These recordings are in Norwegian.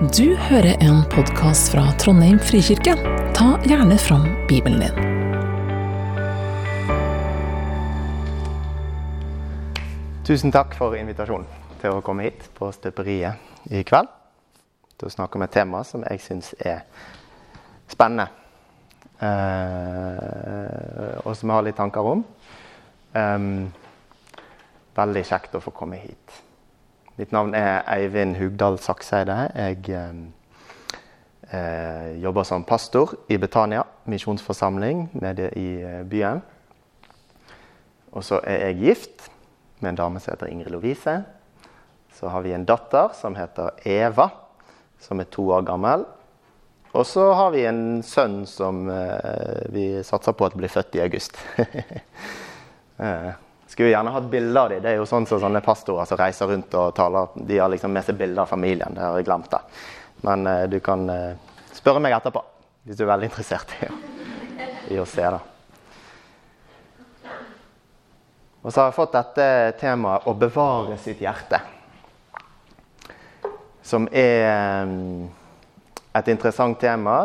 Du hører en podcast fra Trondheim Frikirke. Ta gjerne fram Bibelen din. Tusen takk for invitasjonen til å komme hit på støperiet i kveld. Til å snakke om et tema som jeg synes er spennende. Og som jeg har litt tanker om. Veldig kjekt å få komme hit. Mitt navn er Eivind Hugdal Sakseide. Jeg jobber som pastor i Betania, misjonsforsamling nede i byen. Og så er jeg gift med en dame som heter Ingrid Lovise. Så har vi en datter som heter Eva, som er 2 år gammel. Og så har vi en sønn som vi satser på at blir født i august. Skulle gjerne hatt bilder av dem. Det er jo sånn som sånne pastorer som reiser rundt og taler. De har liksom med seg bilder av familien. Det har jeg glemt det. Men du kan spørre meg etterpå, hvis du er veldig interessert i å se det. Og så har jeg fått dette temaet å bevare sitt hjerte. Som er et interessant tema.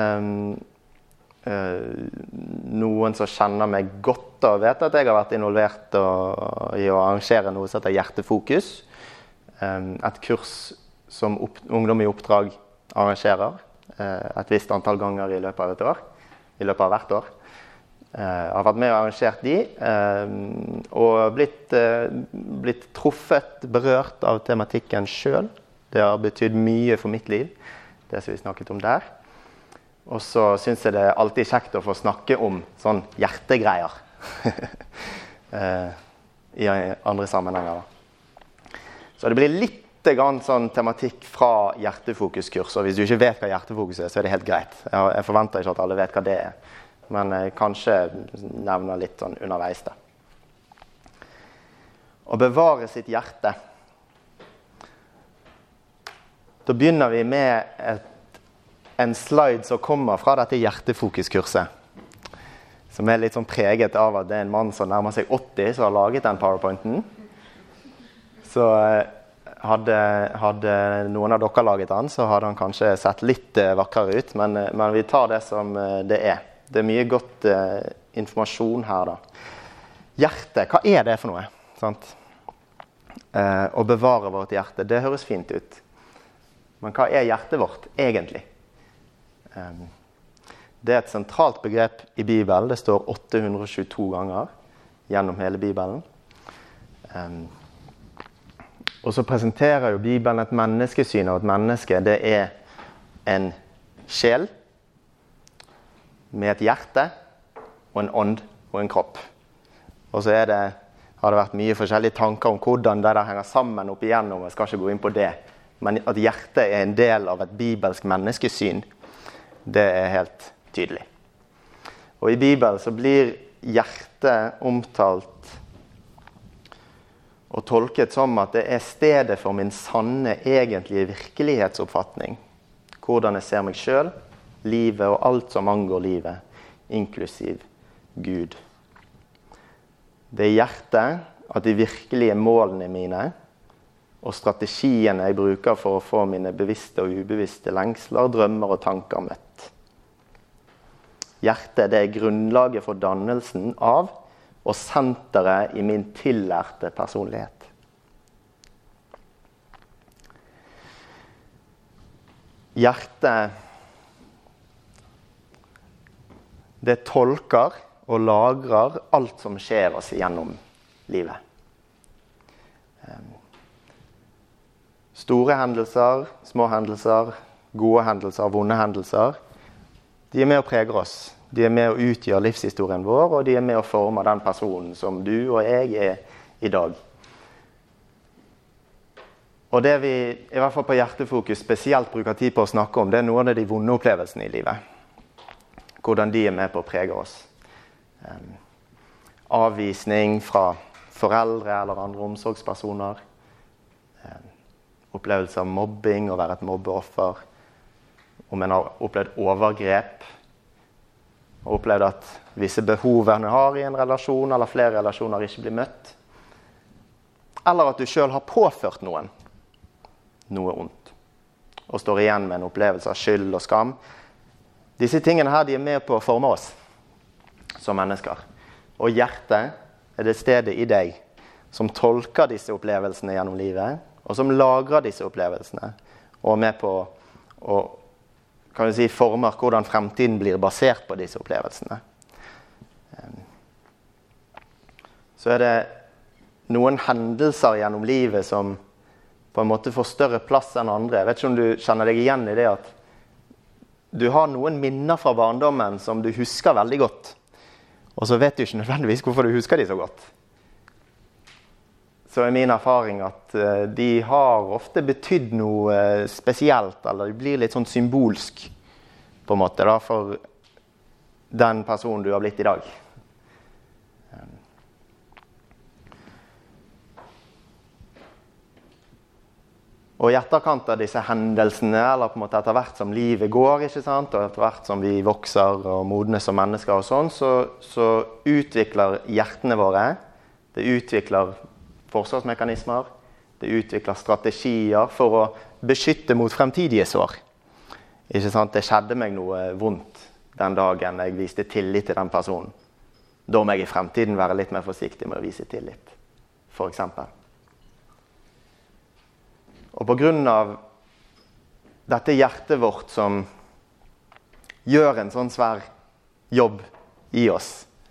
Noen som kjenner meg godt og vet at jeg har vært involvert i å arrangere noe som heter Hjertefokus. Et kurs som Ungdom i Oppdrag arrangerer et visst antall ganger i løpet av et år. I løpet av hvert år. Jeg har vært med og arrangert de, og blitt truffet, berørt av tematikken selv. Det har betydd mye for mitt liv, det som vi snakket om der. Og så synes jeg det er alltid kjekt å få snakke om sånn hjertegreier i andre sammenhenger. Så det blir litt sånn tematikk fra Hjertefokuskurs, og hvis du ikke vet hva Hjertefokus er, så er det helt greit. Jeg forventer ikke at alle vet hva det er, men jeg kanskje nevner litt sånn underveis det. Å bevare sitt hjerte. Da begynner vi med en slide som kommer fra dette Hjertefokuskurset, som er litt sånn preget av at det er en mann som nærmer seg 80 som har laget den PowerPointen. Så hadde noen av dere laget den, så hadde han kanskje sett litt vakrere ut, men vi tar det som det er. Det er mye godt informasjon her da. Hjerte, hva er det for noe? Sant? Å bevare vårt hjerte, det høres fint ut. Men hva er hjertet vårt egentlig? Det er et sentralt begrep i Bibelen. Det står 822 ganger gjennom hele Bibelen. Og så presenterer jo Bibelen et menneskesyn av et menneske. Det er en sjel med et hjerte og en ånd og en kropp. Og så har det vært mye forskjellige tanker om hvordan det der henger sammen opp igjennom. Jeg skal ikke gå inn på det. Men at hjertet er en del av et bibelsk menneskesyn, det er helt tydelig. Og i Bibelen så blir hjertet omtalt og tolket som at det er stedet for min sanne, egentlige virkelighetsoppfatning. Hvordan jeg ser meg selv, livet og alt som angår livet, inklusiv Gud. Det er hjertet at de virkelige målene mine og strategiene jeg bruker for å få mine bevisste og ubevisste lengsler, drømmer og tanker møtt. Hjertet, det er grunnlaget for dannelsen av og senteret i min tillærte personlighet. Hjertet, det tolker og lagrer alt som skjer oss gjennom livet. Store hendelser, små hendelser, gode hendelser, vonde hendelser, de er med å prege oss. De er med å utgjøre livshistorien vår, og de er med å forme den personen som du og jeg er i dag. Og det vi, i hvert fall på Hjertefokus, spesielt bruker tid på å snakke om, det er noen av de vonde opplevelsene i livet. Hvordan de er med på å prege oss. Avvisning fra foreldre eller andre omsorgspersoner. Opplevelse av mobbing, å være et mobbeoffer. Om en har opplevd overgrep, og opplevd at visse behov en har i en relasjon, eller flere relasjoner ikke blir møtt. Eller at du selv har påført noen noe ondt. og står igjen med en opplevelse av skyld og skam. Disse tingene her, de er med på å forme oss som mennesker. Og hjertet er det stedet i deg som tolker disse opplevelsene gjennom livet, og som lagrer disse opplevelsene, og er med på å former hvordan fremtiden blir basert på disse opplevelsene. Så er det noen hendelser gjennom livet som på en måte får større plass enn andre. Jeg vet ikke om du kjenner deg igjen i det at du har noen minner fra barndommen som du husker veldig godt, og så vet du ikke nødvendigvis hvorfor du husker de så godt. Så er min erfaring at de har ofte betydd noe spesielt, eller de blir litt sånn symbolsk på en måte da, for den personen du har blitt i dag. Og i etterkant av disse hendelsene, eller på en måte etter hvert som livet går, ikke sant? Og etter hvert som vi vokser og modnes som mennesker og sånn, så utvikler hjertene våre, det utvikler forsvarsmekanismer, det utvikler strategier for å beskytte mot fremtidige sår. Ikke sant? Det skjedde meg noe vondt den dagen jeg viste tillit til den personen. Da må jeg i fremtiden være litt mer forsiktig med å vise tillit, for eksempel. Og på grunn av dette hjertet vårt som gjør en sånn svær jobb i oss,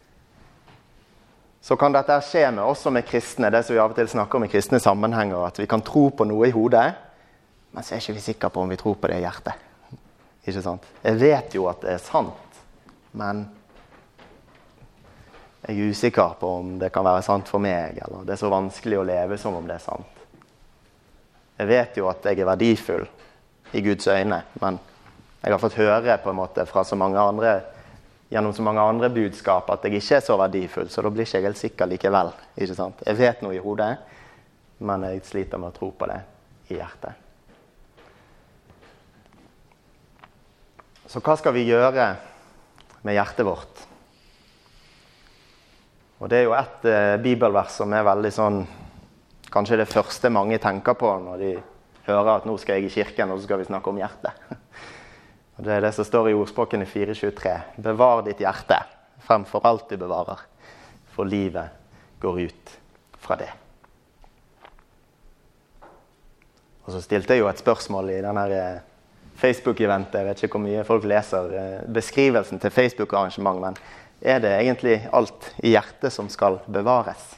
så kan dette skje med oss som er kristne, det som vi av og til snakker om i kristne sammenhenger, at vi kan tro på noe i hodet, men så er ikke vi sikre på om vi tror på det i hjertet. Ikke sant? Jeg vet jo at det er sant, men jeg er usikker på om det kan være sant for meg, eller det er så vanskelig å leve som om det er sant. Jeg vet jo at jeg er verdifull i Guds øyne, men jeg har fått høre på en måte fra så mange andre, gjennom så mange andre budskap at jeg ikke er så verdifull, så da blir ikke jeg helt sikker likevel, ikke sant? Jeg vet noe i hodet, men jeg sliter med å tro på det i hjertet. Så hva skal vi gjøre med hjertet vårt? Og det er jo et bibelvers som er veldig sånn, kanskje det første mange tenker på når de hører at nå skal jeg i kirken, og så skal vi snakke om hjertet. Og det er det som står i ordspråkene 4.23. Bevar ditt hjerte fremfor alt du bevarer, for livet går ut fra det. Og så stilte jeg jo et spørsmål i denne Facebook-eventet, jeg vet ikke hvor mye folk leser beskrivelsen til Facebook-arrangement, men er det egentlig alt i hjertet som skal bevares?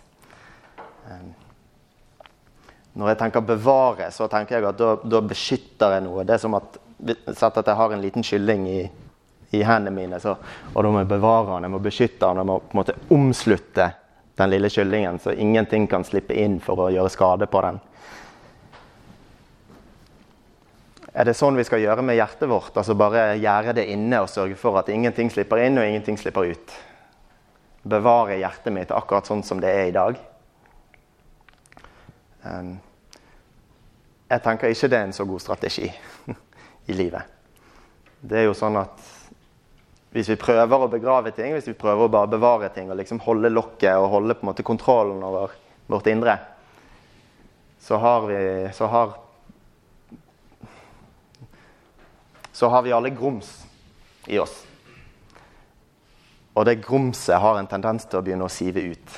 Når jeg tenker bevare, så tenker jeg at da beskytter jeg noe. Det er som at jeg har en liten kylling i hendene mine, og da må jeg bevare den, jeg må beskytte den, jeg må på en måte omslutte den lille kyllingen, så ingenting kan slippe inn for å gjøre skade på den. Er det sånn vi skal gjøre med hjertet vårt? Altså bare gjøre det inne og sørge for at ingenting slipper inn og ingenting slipper ut. Bevare hjertet mitt akkurat sånn som det er i dag. Jeg tenker ikke det er en så god strategi i livet. Det er jo sånn at hvis vi prøver å begrave ting, hvis vi prøver å bare bevare ting og liksom holde lokket og holde på en måte kontrollen over vårt indre, så har vi alle grums i oss. Og det grumset har en tendens til å begynne å sive ut.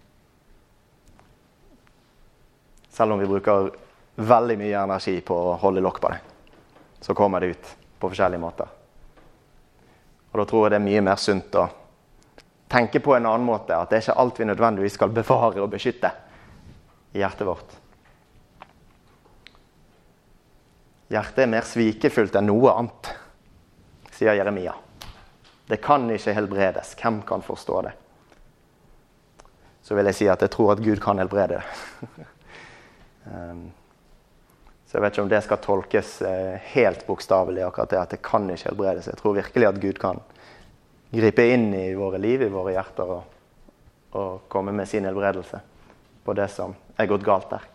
Selv om vi bruker veldig mye energi på å holde lokk på det, så kommer det ut på forskjellige måter. Og da tror jeg det er mye mer sunt å tenke på en annen måte, at det er ikke alt vi nødvendigvis skal bevare og beskytte i hjertet vårt. Hjertet er mer svikefullt enn noe annet, sier Jeremia. Det kan ikke helbredes. Hvem kan forstå det? Så vil jeg si at jeg tror at Gud kan helbrede det. Så jeg vet ikke om det skal tolkes helt bokstavelig akkurat det, at det kan ikke helbredes. Jeg tror virkelig at Gud kan gripe inn i våre liv, i våre hjerter, og komme med sin helbredelse på det som er gått galt der.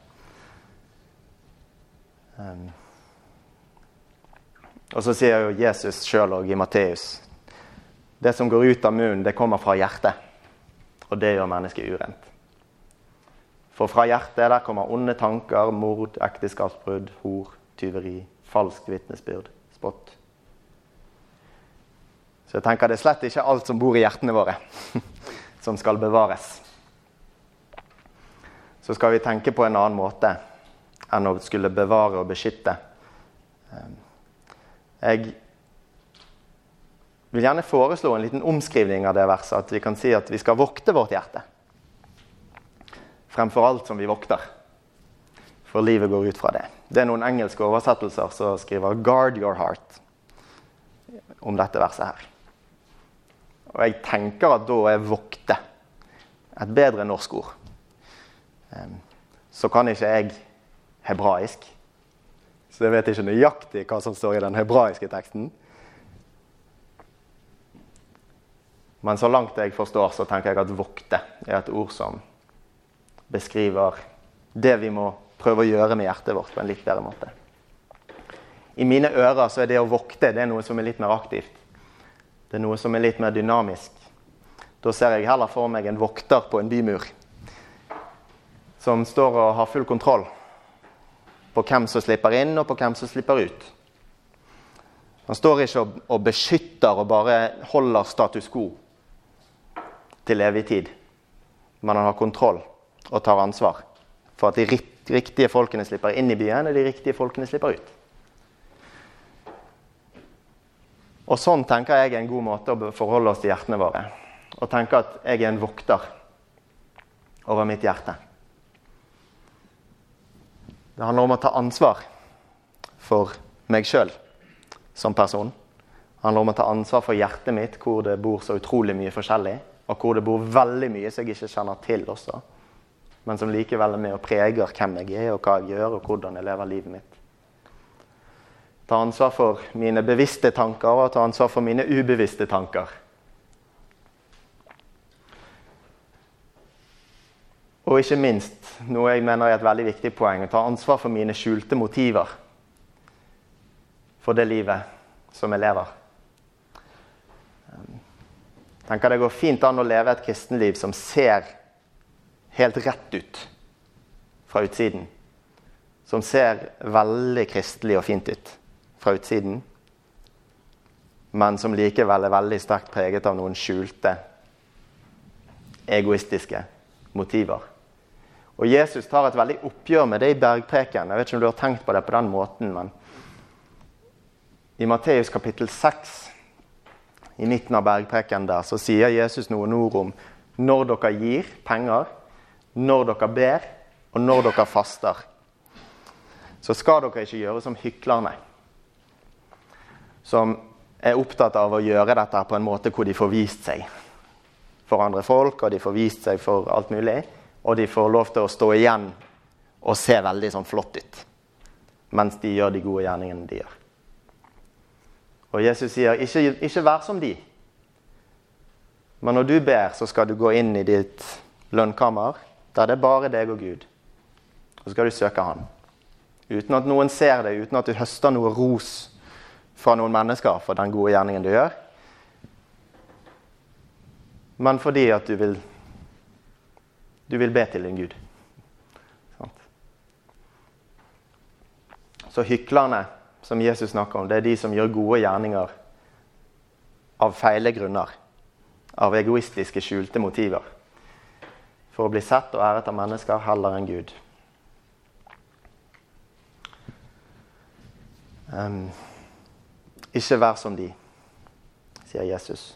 Og så sier jo Jesus selv og i Matteus, det som går ut av munnen, det kommer fra hjertet, og det gjør mennesket urent. For fra hjertet der kommer onde tanker, mord, ekteskapsbrudd, hor, tyveri, falskt vitnesbyrd, spott. Så jeg tenker det slett ikke alt som bor i hjertene våre, som skal bevares. Så skal vi tenke på en annen måte enn å skulle bevare og beskytte. Jeg vil gjerne foreslå en liten omskrivning av det verset, at vi kan si at vi skal vokte vårt hjerte, fremfor alt som vi vokter. For livet går ut fra det. Det noen engelske oversettelser som skriver «Guard your heart» om dette verset her. Og jeg tenker at da vokte et bedre norsk ord. Så kan ikke jeg hebraisk, så jeg vet ikke nøyaktig hva som står i den hebraiske teksten. Men så langt jeg forstår, så tenker jeg at vokte et ord som beskriver det vi må prøve å gjøre med hjertet vårt på en litt bedre måte. I mine ører så det å vokte, det noe som litt mer aktivt. Det noe som litt mer dynamisk. Da ser jeg heller for meg en vokter på en bymur, som står og har full kontroll på hvem som slipper inn og på hvem som slipper ut. Han står ikke og beskytter og bare holder status quo til evig tid. Men han har kontroll og tar ansvar for at de riktige folkene slipper inn i byen, og de riktige folkene slipper ut. Og sånn tenker jeg en god måte å forholde oss til hjertene våre. Og tenke at jeg en vokter over mitt hjerte. Det handler om å ta ansvar for meg selv som person. Det handler om å ta ansvar for hjertet mitt, hvor det bor så utrolig mye forskjellig, og hvor det bor veldig mye som jeg ikke kjenner til også, men som likevel med og preger hvem jeg og hva jeg gjør, og hvordan jeg lever livet mitt. Ta ansvar for mine bevisste tanker, og ta ansvar for mine ubevisste tanker. Og ikke minst, noe jeg mener er et veldig viktig poeng, å ta ansvar for mine skjulte motiver for det livet som jeg lever. Jeg tenker det går fint an å leve et kristenliv som ser helt rett ut fra utsiden. Som ser veldig kristelig og fint ut fra utsiden, men som likevel er veldig sterkt preget av noen skjulte, egoistiske motiver. Og Jesus tar et veldig oppgjør med det i bergpreken. Jeg vet ikke om du har tenkt på det på den måten, men i Matteus kapittel 6, i midten av bergpreken der, så sier Jesus noen ord om når dere gir penger, når dere ber, og når dere faster. Så skal dere ikke gjøre som hyklerne, som er opptatt av å gjøre dette på en måte hvor de får vist seg for andre folk, og de får vist seg for alt mulig, og de får lov til å stå igjen og se veldig sånn flott ut, mens de gjør de gode gjerningene de gjør. Og Jesus sier, ikke vær som de. Men når du ber, så skal du gå inn i ditt lønnkammer, der det er bare deg og Gud. Og så skal du søke han. Uten at noen ser det, uten at du høster noe ros fra noen mennesker for den gode gjerningen du gjør. Men fordi at du vil be til din Gud. Så hyklerne som Jesus snakker om, det er de som gjør gode gjerninger av feile grunner, av egoistiske, skjulte motiver, for å bli sett og æret av mennesker heller enn Gud. Ikke vær som de, sier Jesus.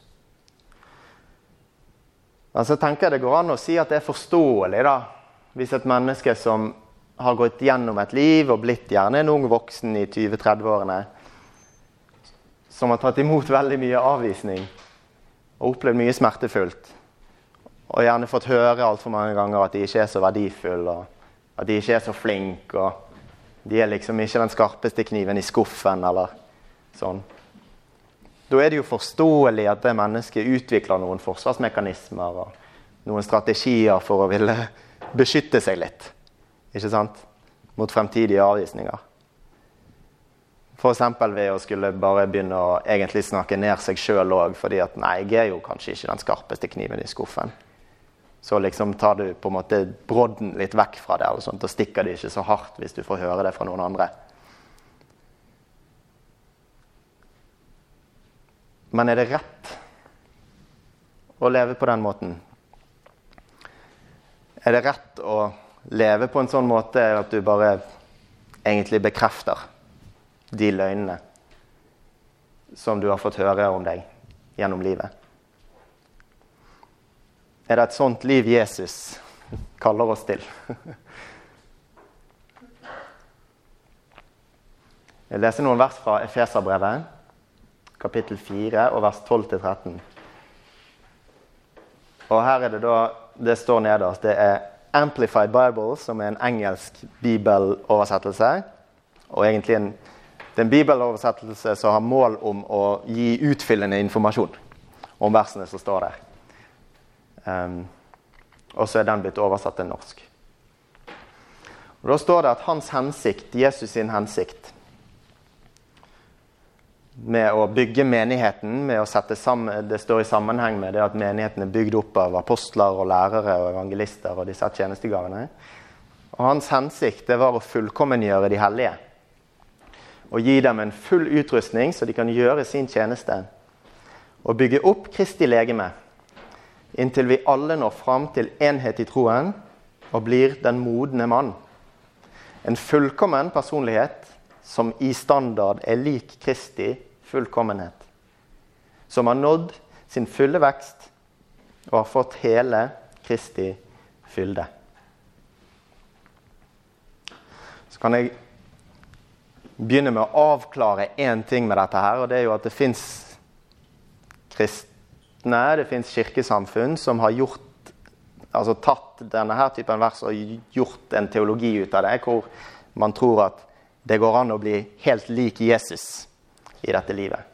Men så tenker jeg det går an å si at det er forståelig da, hvis et menneske som har gått gjennom et liv og blitt gjerne en ung voksen i 20-30-årene, som har tatt imot veldig mye avvisning og opplevd mye smertefullt, og gjerne fått høre alt for mange ganger at de ikke er så verdifulle, og at de ikke er så flinke, og de er liksom ikke den skarpeste kniven i skuffen, eller sånn. Da er det jo forståelig at det mennesket utvikler noen forsvarsmekanismer og noen strategier for å ville beskytte seg litt, ikke sant? Mot fremtidige avvisninger. For eksempel ved å skulle bare begynne å egentlig snakke ned seg selv også, fordi at nei, jeg er jo kanskje ikke den skarpeste kniven i skuffen. Så liksom tar du på en måte brodden litt vekk fra det, og sånt, og stikker det ikke så hardt hvis du får høre det fra noen andre. Men det rett å leve på den måten? Det rett å leve på en sånn måte at du bare egentlig bekrefter de løgnene som du har fått høre om deg gjennom livet? Det et sånt liv Jesus kaller oss til? Jeg leser noen vers fra Efeserbrevet, kapittel 4, og vers 12-13. Og her det da, det står nederst, det Amplified Bible, som en engelsk bibeloversettelse, og egentlig en bibeloversettelse som har mål om å gi utfyllende informasjon om versene som står der. Og så den blitt oversatt til norsk. Og da står det at hans hensikt, Jesus sin hensikt, med å bygge menigheten, med å sette sammen, det står i sammenheng med det at menigheten bygd opp av apostler og lærere og evangelister og disse tjenestegavene. Og hans hensikt det var å fullkommengjøre de hellige, og gi dem en full utrustning så de kan gjøre sin tjeneste, og bygge opp Kristi legeme, inntil vi alle når fram til enhet i troen, og blir den modne mann. En fullkommen personlighet, som i standard lik Kristi fullkommenhet, som har nådd sin fulle vekst og har fått hele Kristi fylde. Så kan jeg begynne med å avklare en ting med dette her, og det jo at det finnes kristne, det finnes kirkesamfunn som har tatt denne her typen vers og gjort en teologi ut av det, hvor man tror at det går an å bli helt lik Jesus i dette livet.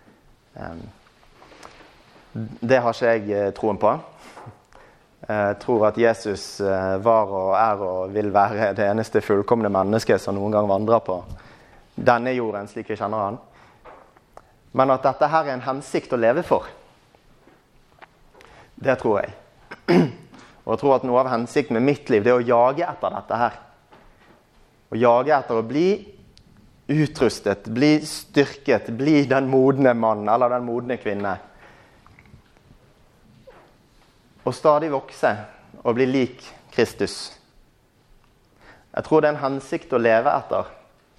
Det har ikke jeg troen på. Jeg tror at Jesus var og vil være det eneste fullkomne mennesket som noen gang vandrer på denne jorden, slik vi kjenner han. Men at dette her en hensikt å leve for, det tror jeg. Og jeg tror at noe av hensikten med mitt liv, det å jage etter dette her. Å jage etter å bli utrustet, bli styrket, bli den modne mann eller den modne kvinne. Og stadig vokse og bli lik Kristus. Jeg tror det en hensikt å leve etter.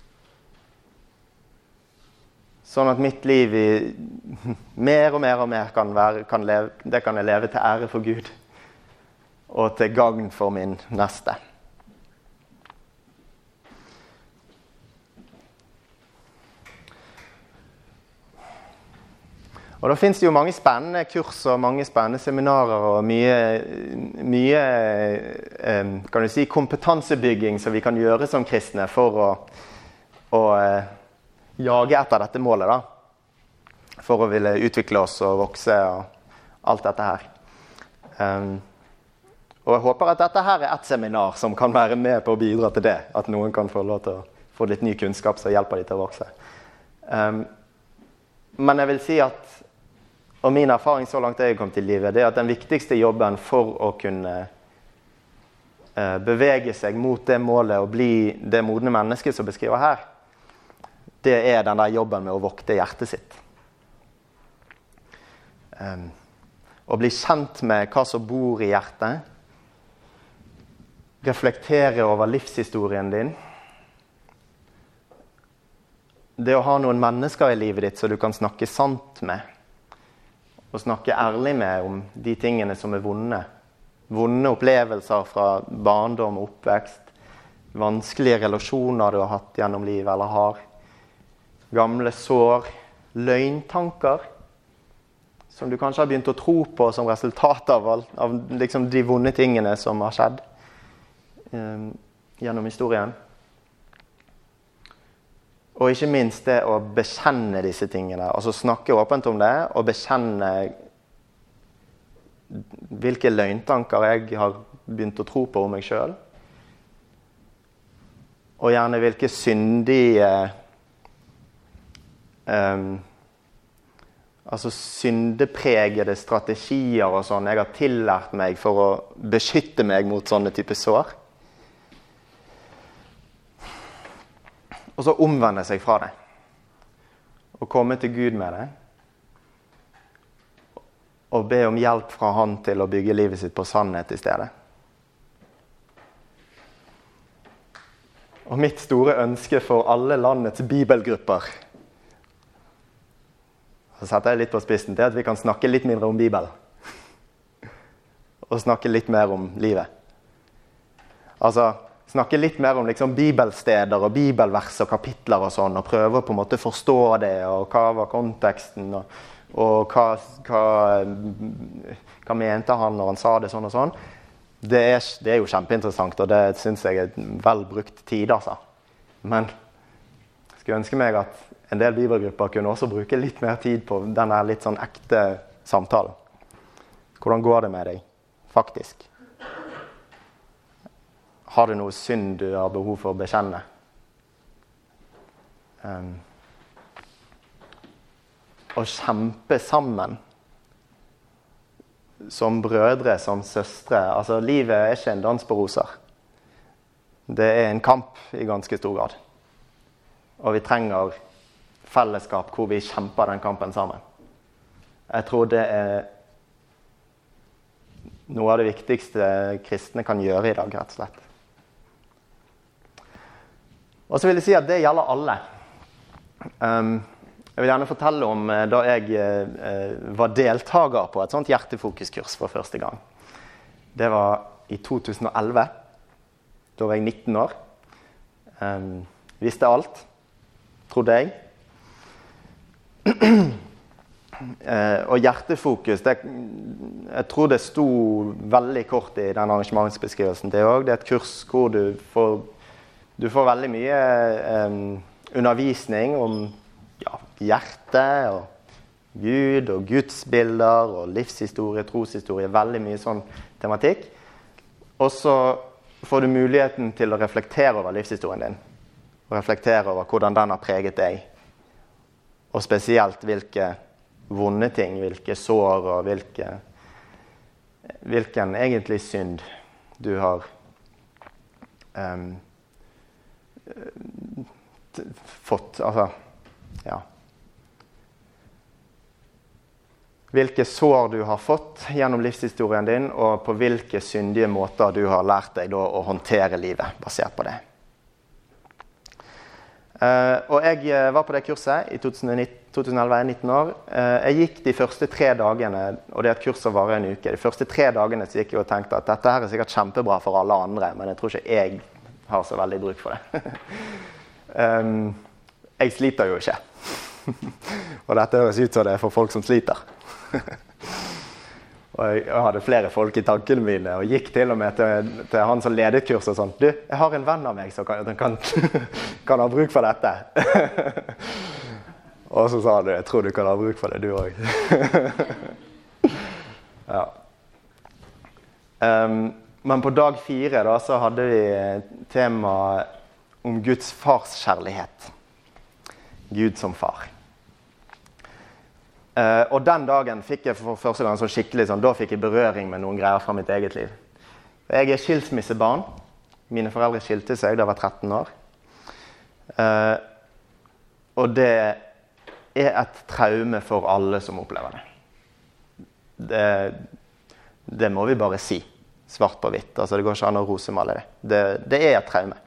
Sånn at mitt liv mer og mer kan jeg leve til ære for Gud og til gagn for min neste. Og da finnes det jo mange spennende kurs og mange spennende seminarer og mye kan du si, kompetansebygging som vi kan gjøre som kristne for å jage etter dette målet da. For å ville utvikle oss og vokse og alt dette her. Og jeg håper at dette her et seminar som kan være med på å bidra til det. At noen kan få lov til å få litt ny kunnskap som hjelper de til å vokse. Men jeg vil si at og min erfaring så langt jeg kom til livet, det at den viktigste jobben for å kunne bevege seg mot det målet og bli det modne mennesket som beskriver her, det den der jobben med å vokte hjertet sitt. Å bli kjent med hva som bor i hjertet, reflektere over livshistorien din, det å ha noen mennesker i livet ditt så du kan snakke sant med, og snakke ærlig med om de tingene som vonde. Vonde opplevelser fra barndom og oppvekst. Vanskelige relasjoner du har hatt gjennom livet eller har. Gamle sår. Løgntanker. Som du kanskje har begynt å tro på som resultat av liksom de vonde tingene som har skjedd gjennom historien. Og ikke minst det å bekjenne disse tingene, altså snakke åpent om det, og bekjenne hvilke løgntanker jeg har begynt å tro på om meg selv. Og gjerne hvilke syndige, syndepregede strategier og sånn jeg har tillært meg for å beskytte meg mot sånne type sår. Og så omvende seg fra det. Og komme til Gud med det. og be om hjelp fra han til å bygge livet sitt på sannhet i stedet. Og mitt store ønske for alle landets bibelgrupper, så setter jeg litt på spissen, det at vi kan snakke litt mindre om Bibelen. Og snakke litt mer om livet. Altså, snakke litt mer om liksom bibelsteder og bibelvers og kapitler og sånn, og prøve å på en måte forstå det, og hva var konteksten, og hva mente han når han sa det sånn og sånn. Det er jo kjempeinteressant, og det synes jeg er vel brukt tid, altså. Men jeg skulle ønske meg at en del bibelgrupper kunne også bruke litt mer tid på denne litt sånn ekte samtalen. Hvordan går det med deg, faktisk? Har du noe synd du har behov for å bekjenne? Å kjempe sammen som brødre, som søstre. Altså, livet er ikke en dans på roser. Det er en kamp i ganske stor grad. Og vi trenger fellesskap hvor vi kjemper den kampen sammen. Jeg tror det er noe av det viktigste kristne kan gjøre i dag, rett og slett. Og så vil jeg si at det gjelder alle. Jeg vil gjerne fortelle om da jeg var deltager på et sånt hjertefokuskurs for første gang. Det var i 2011. Da var jeg 19 år. Visste alt, trodde jeg. Og hjertefokus, jeg tror det sto veldig kort i den arrangementsbeskrivelsen. Det er et kurs hvor du får veldig mye undervisning om hjerte og Gud og gudsbilder og livshistorie, troshistorie, veldig mye sånn tematikk. Og så får du muligheten til å reflektere over livshistorien din, og reflektere over hvordan den har preget deg. Og spesielt hvilke vonde ting, hvilke sår og hvilken egentlig synd du har fått, altså, ja. Hvilke sår du har fått gjennom livshistorien din, og på hvilke syndige måter du har lært deg da å håndtere livet, basert på det. Og jeg var på det kurset i 2011, 19 år. Jeg gikk de første 3 dagene, og det er et kurs som varer en uke. De første 3 dagene så gikk jeg og tenkte at dette her er sikkert kjempebra for alle andre, men jeg tror ikke jeg har så veldig bruk for det. Jeg sliter jo ikke. Og dette høres ut som det er for folk som sliter. Og jeg hadde flere folk i tankene mine, og gikk til og med til han som ledet kurs og sånn. Du, jeg har en venn av meg som kan ha bruk for dette. Og så sa han, jeg tror du kan ha bruk for det, du også. Ja. Men på dag 4 da, så hadde vi tema om Guds farskjærlighet. Gud som far. Og den dagen fikk jeg for første gang så skikkelig sånn, da fikk jeg berøring med noen greier fra mitt eget liv. Jeg er skilsmissebarn. Mine foreldre skilte seg da jeg var 13 år. Og det er et traume for alle som opplever det. Det må vi bare si. Svart på hvitt. Altså, det går ikke an å rosemale det. Det er et traume.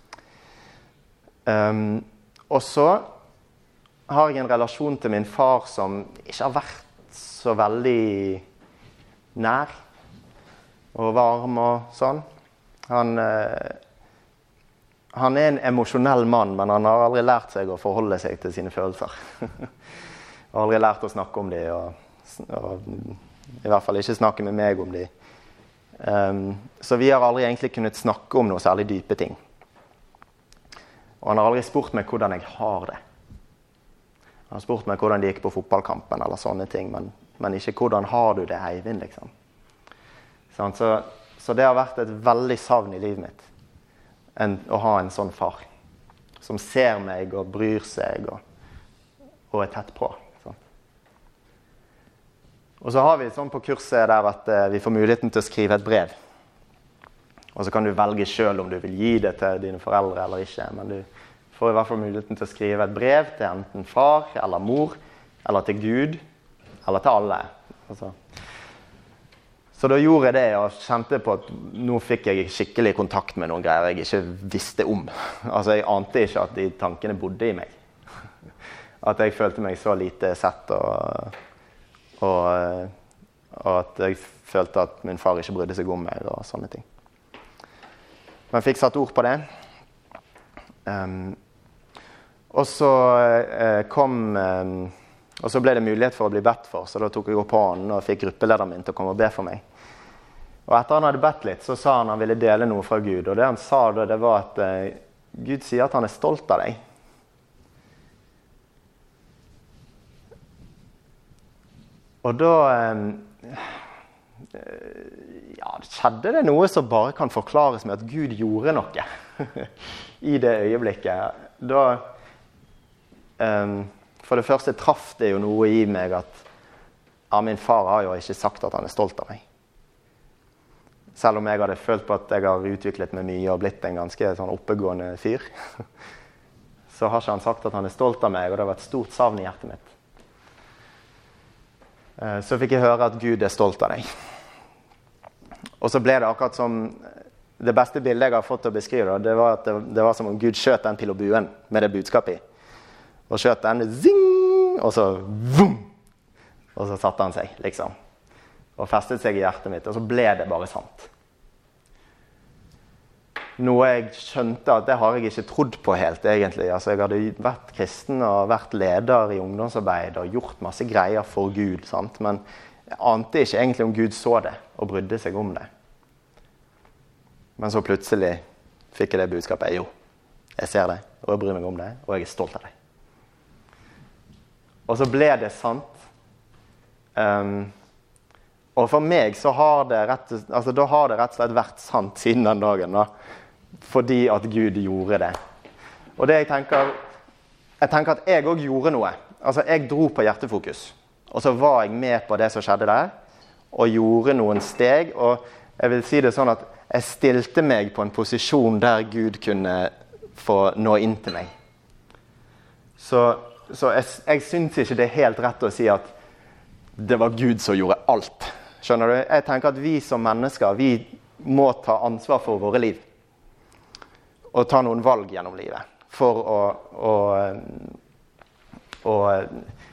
Og så har jeg en relasjon til min far som ikke har vært så veldig nær og varm og sånn. Han er en emosjonell mann, men han har aldri lært seg å forholde seg til sine følelser. Han har aldri lært å snakke om dem, og i hvert fall ikke snakke med meg om dem. Så vi har aldri egentlig kunnet snakke om noe særlig dype ting. Og han har aldri spurt meg hvordan jeg har det. Han har spurt meg hvordan det gikk på fotballkampen eller sånne ting, men ikke hvordan har du det, Eivind, liksom. Så det har vært et veldig savn i livet mitt, å ha en sånn far, som ser meg og bryr seg og er tett på. Sånn. Og så har vi sånn på kurset der at vi får muligheten til å skrive et brev. Og så kan du velge selv om du vil gi det til dine foreldre eller ikke, men du får i hvert fall muligheten til å skrive et brev til enten far eller mor, eller til Gud, eller til alle. Altså. Så da gjorde jeg det, og kjente på at nå fikk jeg skikkelig kontakt med noen greier jeg ikke visste om. Altså, jeg ante ikke at de tankene bodde i meg. At jeg følte meg så lite sett, og at jeg følte at min far ikke brydde seg om meg, og sånne ting. Men jeg fikk satt ord på det. Og så ble det mulighet for å bli bedt for, så da tok jeg opp hånden og fikk gruppelederen min til å komme og be for meg. Og etter han hadde bedt litt, så sa han ville dele noe fra Gud. Og det han sa da, det var at Gud sier at han er stolt av deg. Og da skjedde det noe som bare kan forklares med at Gud gjorde noe i det øyeblikket. Da, for det første traff det jo noe i meg at min far har jo ikke sagt at han er stolt av meg. Selv om jeg hadde følt på at jeg har utviklet meg mye og blitt en ganske sånn oppegående fyr, så har ikke han sagt at han er stolt av meg, og det har vært stort savn i hjertet mitt. Så fikk jeg høre at Gud er stolt av deg. Og så ble det akkurat som det beste bildet jeg har fått til å beskrive, det var at det var som om Gud skjøt den pil og buen med det budskapet i. Og skjøt den, zing, og så vum! Og så satte han seg, liksom. Og festet seg i hjertet mitt, og så ble det bare sant. Noe jeg skjønte at det har jeg ikke trodd på helt, egentlig. Altså, jeg hadde vært kristen og vært leder i ungdomsarbeid og gjort masse greier for Gud, sant? Men jeg ante ikke egentlig om Gud så det og brydde seg om det. Men så plutselig fikk jeg det budskapet. Jo, jeg ser det, og jeg bryr meg om det, og jeg er stolt av det. Og så ble det sant. Og for meg så har det rett og slett vært sant siden den dagen, da. Fordi at Gud gjorde det. Og det jeg tenker at jeg også gjorde noe. Altså, jeg dro på hjertefokus. Og så var jeg med på det som skjedde der, og gjorde noen steg, og jeg vil si det sånn at jeg stilte meg på en posisjon der Gud kunne få nå inn til meg. Så jeg synes ikke det er helt rett å si at det var Gud som gjorde alt. Skjønner du? Jeg tenker at vi som mennesker, vi må ta ansvar for våre liv. Og ta noen valg gjennom livet. For å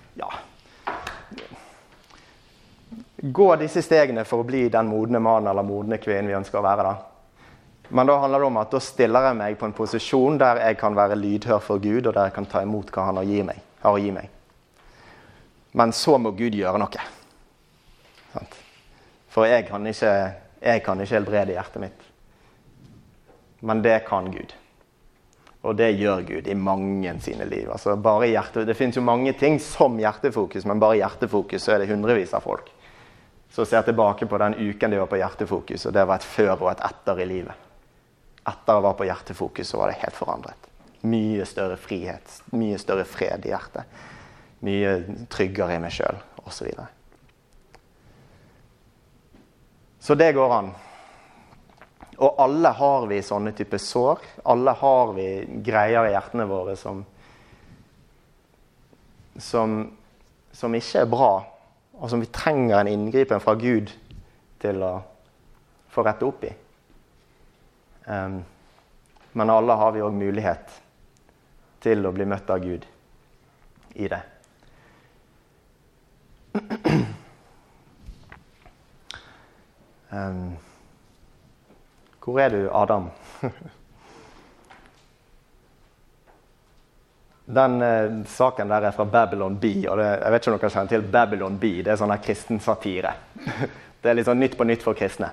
gå disse stegene for å bli den modne mann eller modne kvinnen vi ønsker å være da. Men da handler det om at da stiller jeg meg på en posisjon der jeg kan være lydhør for Gud, og der jeg kan ta imot hva han har å gi meg. Men så må Gud gjøre noe. Sant? For jeg kan ikke helbrede hjertet mitt. Men det kan Gud. Og det gjør Gud i mange sine liv. Altså bare det finnes jo mange ting som hjertefokus, men bare hjertefokus så er det hundrevis av folk. Så ser jeg tilbake på den uken de var på hjertefokus, og det var et før og et etter i livet. Etter jeg var på hjertefokus, så var det helt forandret. Mye større frihet, mye større fred i hjertet. Mye tryggere i meg selv, og så videre. Så det går an. Og alle har vi sånne typer sår. Alle har vi greier i hjertene våre som ikke er bra, og som vi trenger en inngripen fra Gud til å få rette opp i. Men alle har vi også mulighet til å bli møtt av Gud i det. Hvor er du, Adam? Den saken der er fra Babylon Bee, og jeg vet ikke om dere kjenner til Babylon Bee, det er sånn her kristen satire. Det er litt sånn nytt på nytt for kristne.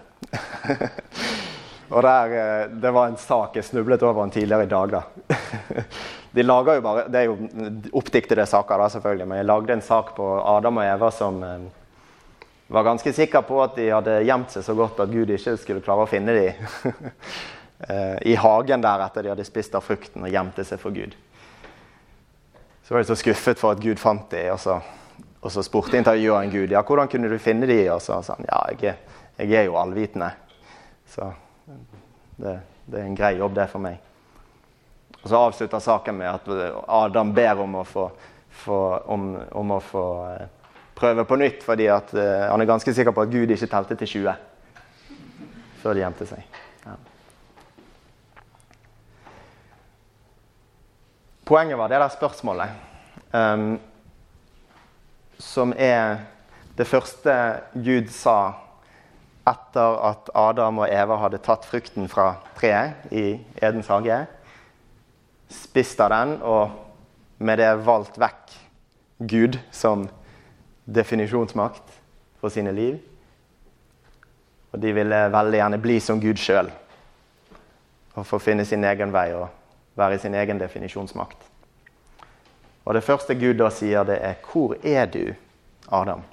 Og det var en sak jeg snublet over en tidligere i dag da. De lager jo bare, det er jo oppdiktede saker da selvfølgelig, men jeg lagde en sak på Adam og Eva som var ganske sikker på at de hadde gjemt seg så godt at Gud ikke skulle klare å finne dem i hagen der etter de hadde spist av frukten og gjemte seg for Gud. Så var de så skuffet for at Gud fant dem, og så spurte intervjueren Gud, ja, hvordan kunne du finne dem? Og så sa han, ja, jeg er jo allvitende, så det er en grei jobb det for meg. Og så avslutter saken med at Adam ber om å få prøve på nytt, fordi at han ganske sikker på at Gud ikke telte til 20 før de gjemte seg. Ja. Poenget var det der spørsmålet, som det første Gud sa etter at Adam og Eva hadde tatt frukten fra treet i Edens hage, spist av den, og med det valgt vekk Gud som definisjonsmakt for sine liv. Og de ville veldig gjerne bli som Gud selv, og få finne sin egen vei og være i sin egen definisjonsmakt. Og det første Gud da sier, det hvor du, Adam?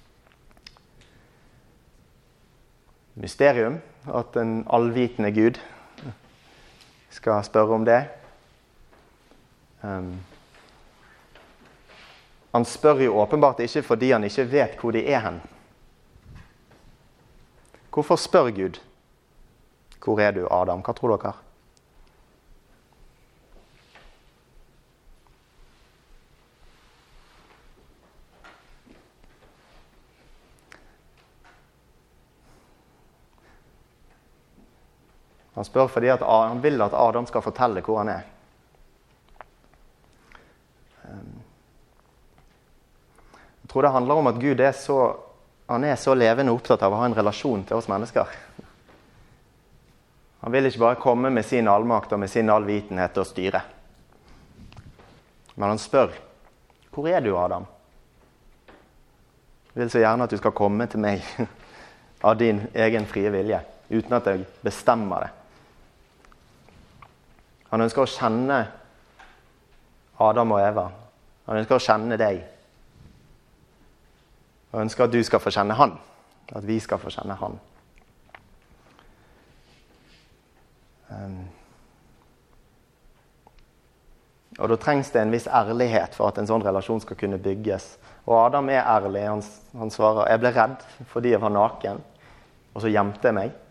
Mysterium, at en allvitende Gud skal spørre om det. Han spør jo åpenbart ikke fordi han ikke vet hvor de hen. Hvorfor spør Gud? Hvor du, Adam? Hva tror dere? Han spør fordi han vil at Adam skal fortelle hvor han Jeg tror det handler om at Gud han så levende opptatt av å ha en relasjon til oss mennesker. Han vil ikke bare komme med sin allmakt og med sin allvitenhet og styre. Men han spør, hvor du, Adam? Jeg vil så gjerne at du skal komme til meg av din egen frie vilje, uten at jeg bestemmer det. Han ønsker å kjenne Adam og Eva. Han ønsker å kjenne deg. Han ønsker at du skal få kjenne han. At vi skal få kjenne han. Og da trengs det en viss ærlighet for at en sånn relasjon skal kunne bygges. Og Adam ærlig. Han svarer, jeg ble redd fordi jeg var naken, og så gjemte jeg meg.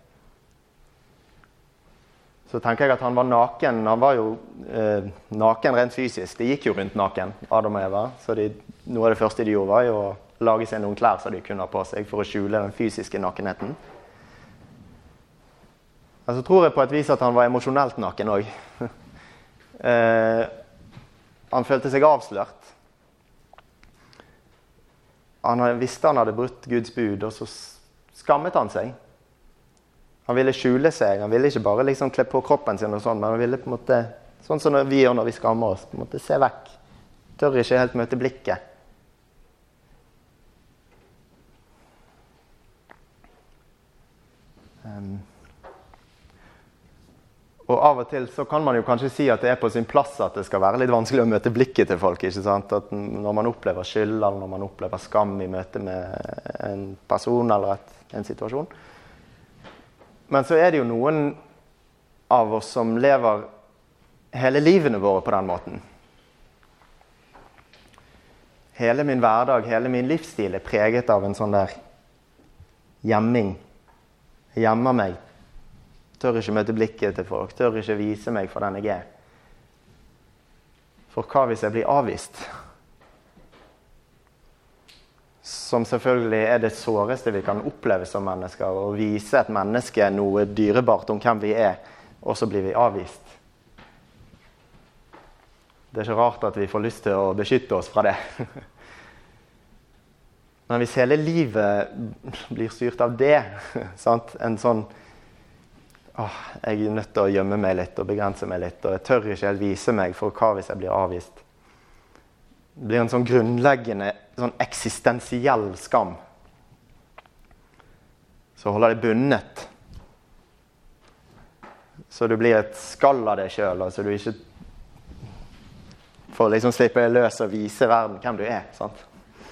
Så tenker jeg at han var naken. Han var jo naken rent fysisk. De gikk jo rundt naken, Adam og Eva. Så noe av det første de gjorde var jo å lage seg noen klær som de kunne ha på seg for å skjule den fysiske nakenheten. Altså tror jeg på et vis at han var emosjonelt naken også. Han følte seg avslørt. Han visste han hadde brutt Guds bud, og så skammet han seg. Han ville skjule seg, han ville ikke bare liksom kle på kroppen sin og sånn, men han ville på en måte, sånn som vi gjør når vi skammer oss, på en måte se vekk. Tør ikke helt møte blikket. Og av og til så kan man jo kanskje si at det på sin plass at det skal være litt vanskelig å møte blikket til folk, ikke sant? At når man opplever skyld, eller når man opplever skam i møte med en person eller en situasjon. Men så det jo noen av oss som lever hele livene våre på den måten. Hele min hverdag, hele min livsstil preget av en sånn der gjemming. Jeg gjemmer meg. Tør ikke møte blikket til folk. Tør ikke vise meg for den jeg For hva hvis jeg blir avvist? Som selvfølgelig det såreste vi kan oppleve som mennesker, å vise et menneske noe dyrebart om hvem vi og så blir vi avvist. Det ikke rart at vi får lyst til å beskytte oss fra det. Men hvis hele livet blir styrt av det, sant? En sånn, jeg nødt til å gjemme meg litt og begrense meg litt, og jeg tør ikke helt vise meg for hva hvis jeg blir avvist. Det blir en sånn grunnleggende, sånn eksistensiell skam. Så holder det bundet. Så du blir et skall av deg selv, så du ikke får liksom slippe deg løs og vise verden hvem du sant?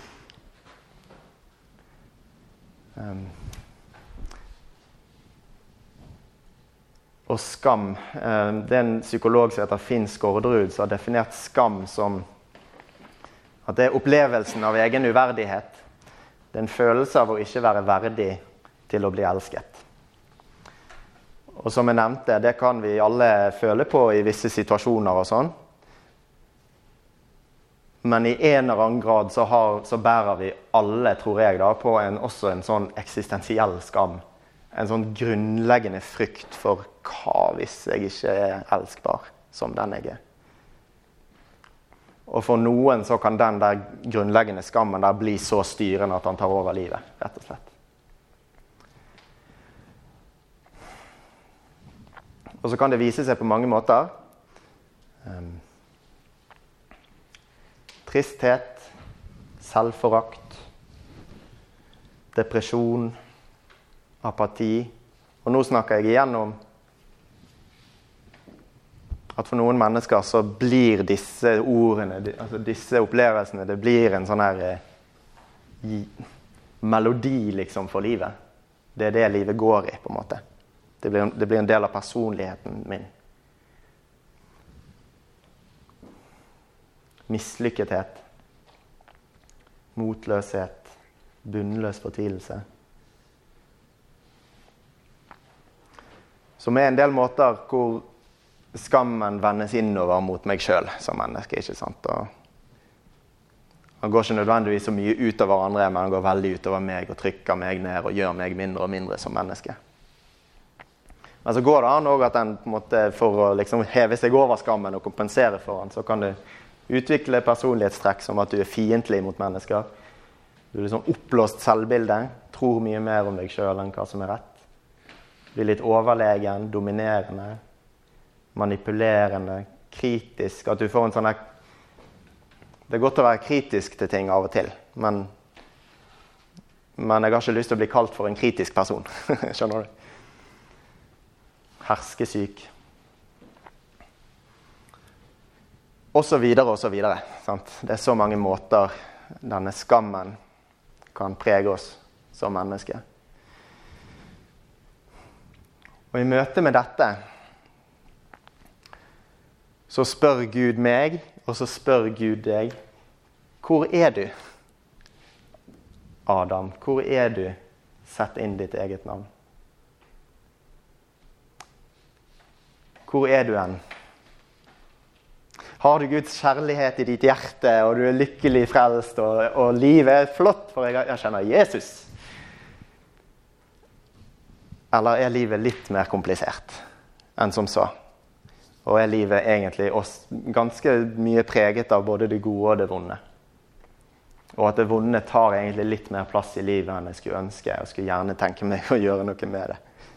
Og skam, det en psykolog som heter Finn Skårderud som har definert skam som at det opplevelsen av egen uverdighet. Det en følelse av å ikke være verdig til å bli elsket. Og som jeg nevnte, det kan vi alle føle på i visse situasjoner og sånn. Men i en eller annen grad så bærer vi alle, tror jeg da, på også en sånn eksistensiell skam. En sånn grunnleggende frykt for hva hvis jeg ikke er elskbar som den jeg er. Og for noen så kan den der grunnleggende skammen der bli så styrende at han tar over livet, rett og slett. Og så kan det vise seg på mange måter. Tristhet, selvforakt, depresjon, apati. Og nå snakker jeg igjen om at for noen mennesker så blir disse ordene, altså disse opplevelsene, det blir en sånn her melodi liksom for livet. Det er det livet går i, på en måte. Det blir en del av personligheten min. Mislykkethet, motløshet, bunnløs fortvilelse. Som en del måter hvor skammen vendes innover mot meg selv som menneske, ikke sant? Og han går ikke nødvendigvis så mye utover andre, men han går veldig utover meg og trykker meg ned og gjør meg mindre og mindre som menneske. Men så går det an også at den, på en måte, for å liksom heve seg over skammen og kompensere for den, så kan du utvikle personlighetstrekk som at du er fiendtlig mot mennesker. Du er liksom oppblåst selvbilde, tror mye mer om deg selv enn hva som er rett. Blir litt overlegen, dominerende, manipulerende, kritisk. At du får en sånn her... Det er godt å være kritisk til ting av og til, men jeg har ikke lyst til å bli kalt for en kritisk person. Skjønner du? Herskesyk. Og så videre, og så videre. Sant? Det er så mange måter denne skammen kan prege oss som mennesker. Og i møte med dette så spør Gud meg, og så spør Gud deg, hvor er du, Adam? Hvor er du? Sett inn ditt eget navn. Hvor er du hen? Har du Guds kjærlighet i ditt hjerte, og du er lykkelig frelst, og livet er flott, for jeg kjenner Jesus? Eller er livet litt mer komplisert enn som så? Og er livet egentlig ganske mye preget av både det gode og det vonde? Og at det vonde tar egentlig litt mer plass i livet enn jeg skulle ønske, og skulle gjerne tenke meg å gjøre noe med det.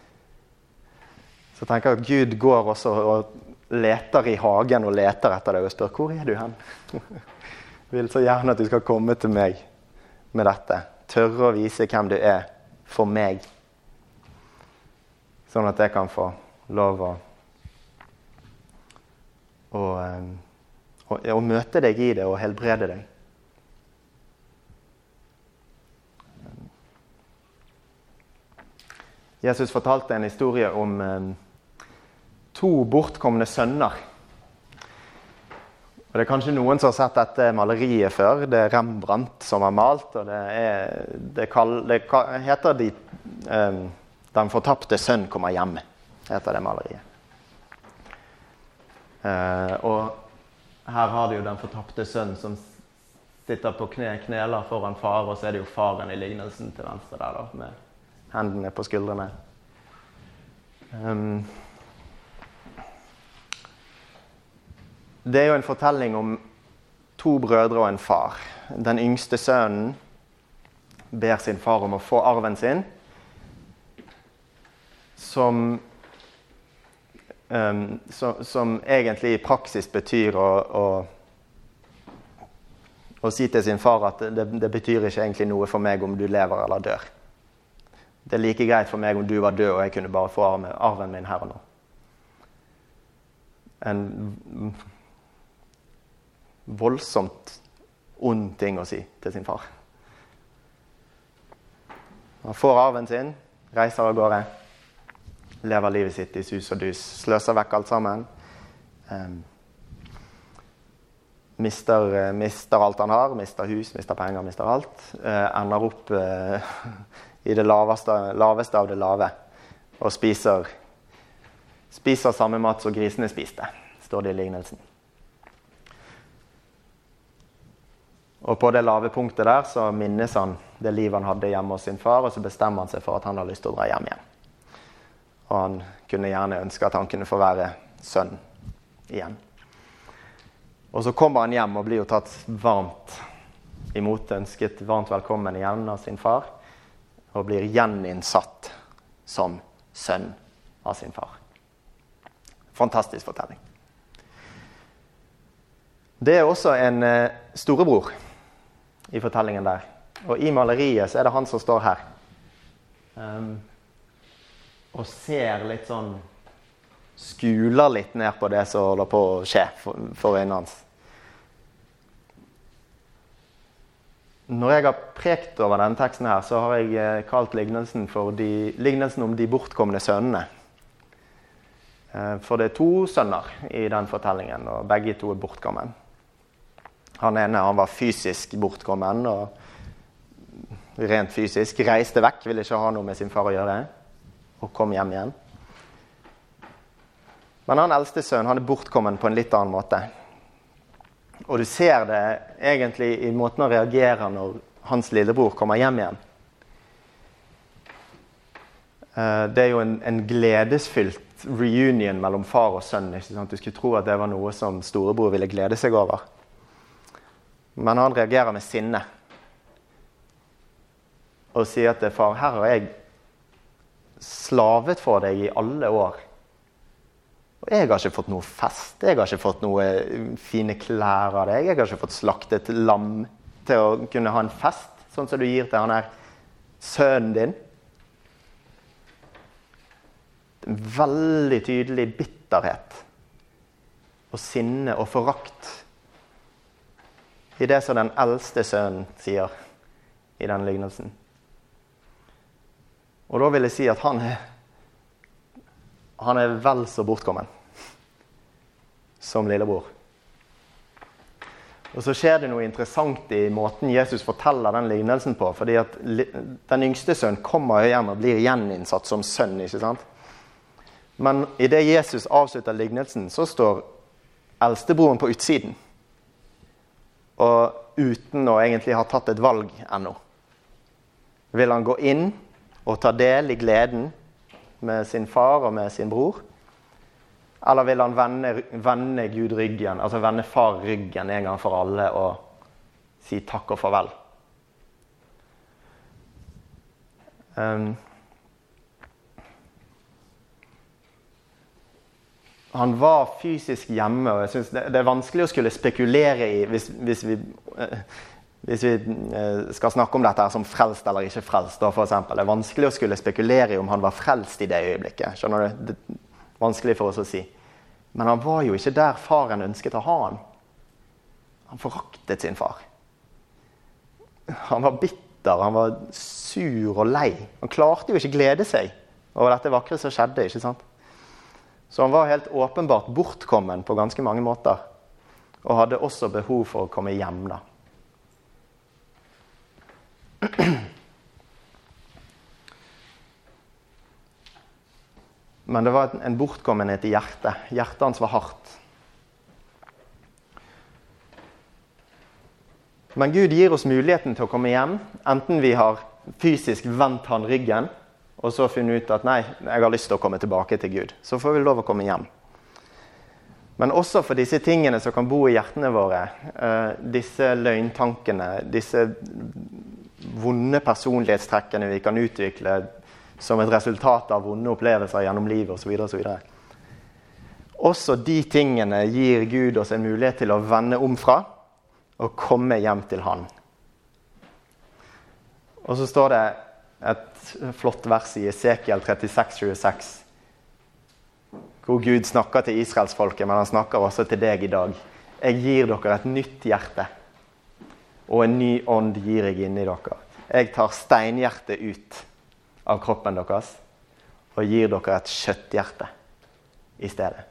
Så jeg tenker at Gud går også og leter i hagen og leter etter deg og spør, hvor er du hen? Jeg vil så gjerne at du skal komme til meg med dette. Tørre å vise hvem du er for meg. Sånn at jeg kan få lov å møte deg i det og helbrede deg. Jesus fortalte en historie om 2 bortkomne sønner. Og det er kanskje noen som har sett dette maleriet før. Det er Rembrandt som har malt, og det heter Den fortapte sønn kommer hjem, heter det maleriet. Og her har du jo den fortapte sønn som sitter på kneler foran far, og så er det jo faren i lignelsen til venstre der da, med hendene på skuldrene. Det er jo en fortelling om 2 brødre og en far. Den yngste sønnen ber sin far om å få arven sin, som egentlig i praksis betyr å si til sin far at det betyr ikke egentlig noe for meg om du lever eller dør. Det er like greit for meg om du var død, og jeg kunne bare få arven min her og nå. En voldsomt ond ting å si til sin far. Han får arven sin, reiser av gårde, lever livet sitt i sus og dus, sløser vekk alt sammen, mister alt han har, mister hus, mister penger, mister alt, ender opp i det laveste av det lave, og spiser samme mat som grisene spiste, står det i lignelsen. Og på det lave punktet der så minnes han det livet han hadde hjemme hos sin far, og så bestemmer han seg for at han har lyst til å dra hjem igjen. Og han kunne gjerne ønske at han kunne få være sønn igjen. Og så kommer han hjem og blir jo tatt varmt imot, ønsket varmt velkommen igjen av sin far, og blir gjeninnsatt som sønn av sin far. Fantastisk fortelling. Det er også en storebror i fortellingen der. Og i maleriet så er det han som står her. Og ser litt sånn, skuler litt ned på det som holder på å skje for øynene hans. Når jeg har prekt over denne teksten her, så har jeg kalt lignelsen om de bortkomne sønnene. For det er 2 sønner i den fortellingen, og begge 2 er bortkommen. Han ene, han var fysisk bortkommen, og rent fysisk reiste vekk, ville ikke ha noe med sin far å gjøre, og kom hjem igjen. Men han eldste sønn, han er bortkommen på en litt annen måte. Og du ser det egentlig i måten å reagere når hans lillebror kommer hjem igjen. Det er jo en gledesfylt reunion mellom far og sønn, ikke sant? Du skulle tro at det var noe som storebror ville glede seg over. Men han reagerer med sinne. Og sier til far, her har jeg slavet for deg i alle år. Og jeg har ikke fått noe fest, jeg har ikke fått noe fine klær av deg, jeg har ikke fått slaktet lam til å kunne ha en fest, sånn som du gir til han her sønnen din. En veldig tydelig bitterhet og sinne og forakt i det som den eldste sønnen sier i den lignelsen. Og da vil jeg si at han er vel så bortkommen som lillebror. Og så skjer det noe interessant i måten Jesus forteller den lignelsen på, fordi at den yngste sønnen kommer hjem og blir gjeninnsatt som sønn, ikke sant? Men i det Jesus avslutter lignelsen, så står eldstebroren på utsiden. Og uten å egentlig ha tatt et valg ennå. Vil han gå inn og ta del i gleden med sin far og med sin bror? Eller vil han vende Gud ryggen, altså vende far ryggen en gang for alle og si takk og farvel? Han var fysisk hjemme, og jeg synes det er vanskelig å skulle spekulere i, hvis vi skal snakke om dette her som frelst eller ikke frelst, da, for eksempel. Det er vanskelig å skulle spekulere i om han var frelst i det øyeblikket. Skjønner du? Det er vanskelig for oss å si. Men han var jo ikke der faren ønsket å ha han. Han foraktet sin far. Han var bitter, han var sur og lei. Han klarte jo ikke glede seg over dette vakre som skjedde, ikke sant? Så han var helt åpenbart bortkommen på ganske mange måter, og hadde også behov for å komme hjem da. Men det var en bortkommenhet i hjertet. Hjertet hans var hardt. Men Gud gir oss muligheten til å komme hjem, enten vi har fysisk vendt han ryggen, og så finne ut at nei, jeg har lyst til å komme tilbake til Gud. Så får vi lov å komme hjem. Men også for disse tingene som kan bo i hjertene våre, disse løgntankene, disse vonde personlighetstrekkene vi kan utvikle som et resultat av vonde opplevelser gjennom livet og så videre, og så videre. Også de tingene gir Gud oss en mulighet til å vende om fra og komme hjem til han. Og så står det et flott vers i Esekiel 36:26, hvor Gud snakker til Israelsfolket, men han snakker også til deg i dag. Jeg gir dere et nytt hjerte, og en ny ånd gir jeg inn i dere. Jeg tar steinhjertet ut av kroppen deres, og gir dere et kjøtthjerte i stedet.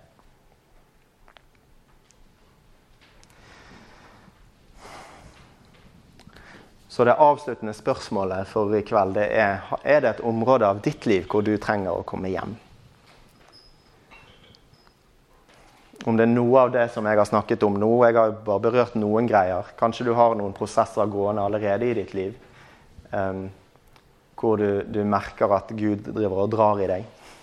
Så det avsluttende spørsmålet for i kveld, det er det et område av ditt liv hvor du trenger å komme hjem? Om det noe av det som jeg har snakket om nå, jeg har bare berørt noen greier. Kanskje du har noen prosesser gående allerede i ditt liv, hvor du merker at Gud driver og drar i deg.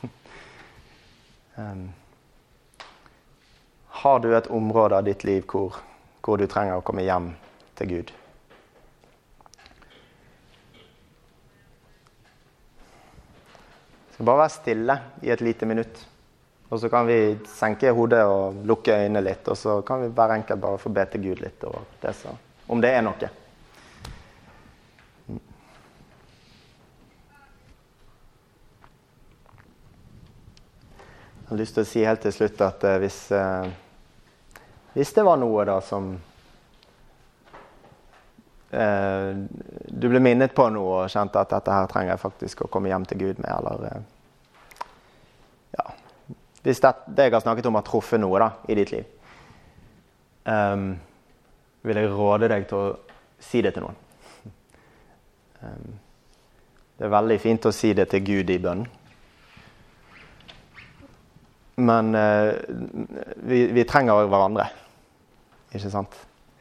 Har du et område av ditt liv hvor du trenger å komme hjem til Gud? Så bare være stille i et lite minutt. Og så kan vi senke hodet og lukke øynene litt, og så kan vi hver enkelt bare få be til Gud litt over det, så, om det er noe. Jeg har lyst til å si helt til slutt at hvis det var noe da som du ble minnet på noe og kjente at dette her trenger jeg faktisk å komme hjem til Gud med, eller hvis det jeg har snakket om har truffet noe da, i ditt liv, vil jeg råde deg til å si det til noen. Det er veldig fint å si det til Gud i bønn. Men vi trenger hverandre, ikke sant?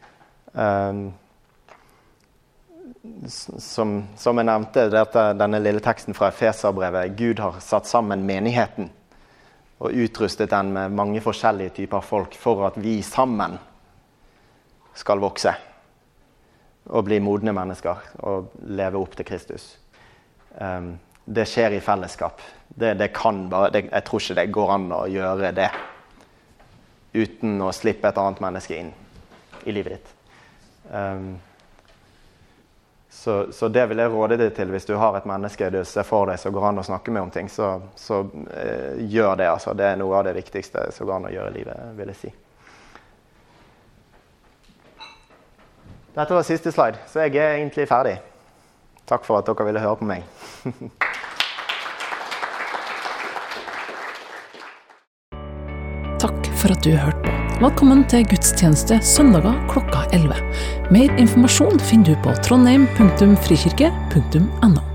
Som jeg nevnte, denne lille teksten fra Efeserbrevet, Gud har satt sammen menigheten og utrustet den med mange forskjellige typer folk for at vi sammen skal vokse og bli modne mennesker og leve opp til Kristus. Det skjer i fellesskap. Jeg tror ikke det går an å gjøre det uten å slippe et annet menneske inn i livet ditt. Så det vil jeg råde deg til hvis du har et menneske du ser for deg som går an å snakke med om ting, så gjør det. Altså. Det er noe av det viktigste som går an å gjøre i livet, vil jeg si. Dette var siste slide, så jeg er egentlig ferdig. Takk for at dere ville høre på meg. Takk for at du hørte på. Velkommen til gudstjeneste søndager klokka 11. Mer informasjon finner du på trondheim.frikirke.no.